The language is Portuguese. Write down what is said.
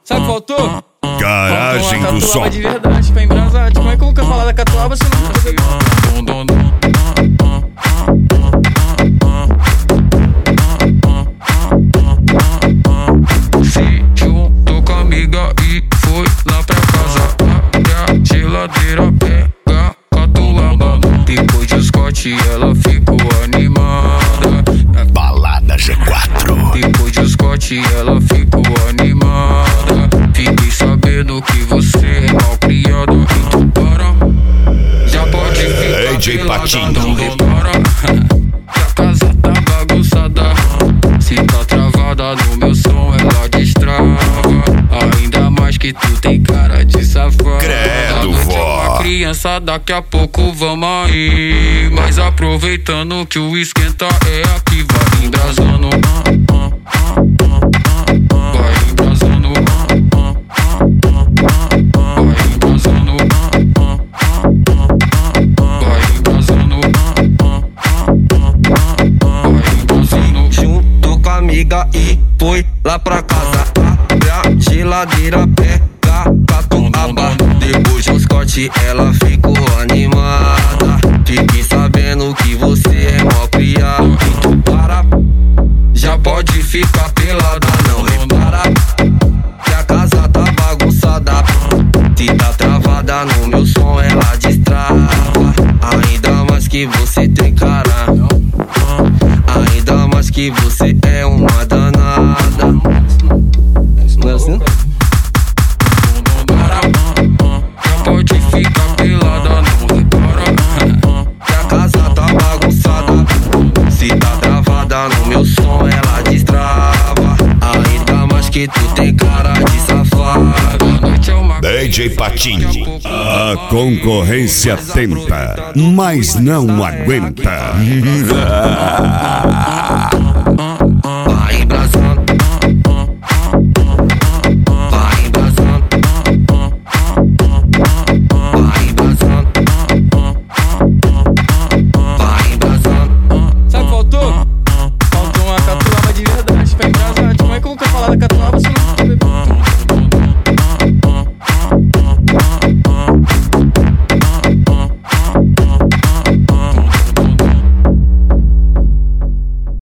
Sabe o que faltou? Garagem do Som. Catuaba de verdade pra embrasar. Como é que eu nunca falar da catuaba se não fazer? Se juntou com a amiga e foi lá pra casa. Abre a geladeira, pega catuaba. Depois de Scott ela ficou animada. Balada G4. Depois de Scott ela ficou animada. Fiquei sabendo que você é mal criado. Então para, já pode ficar DJ pelada, Patinho. não repara que a casa tá bagunçada. Se tá travada no meu som ela destrava. Ainda mais que tu tem cara de safado. Credo, vó. Criança, daqui a pouco vamos aí. Mas aproveitando que o esquenta é aqui, vai embrasando. Vai embrasando. Vai embrasando. Vai embrasando. Vai embrasando. Juntou com a amiga e foi lá pra casa. Abre a geladeira, pega catuaba. Depois de Scott ela ficou animada. Fiquei sabendo que você é mó criado. Então para, já pode ficar pelada. Não repara que a casa tá bagunçada. Se tá travada no meu som ela destrava. Ainda mais que você tem cara. Ainda mais que você é uma danada. Não é assim? Já pode ficar pelada, não repara Que a casa tá bagunçada. Se tá travada no meu som ela destrava. Ainda mais que tu tem cara de safado. DJ Patinho. A concorrência tenta, mas não aguenta.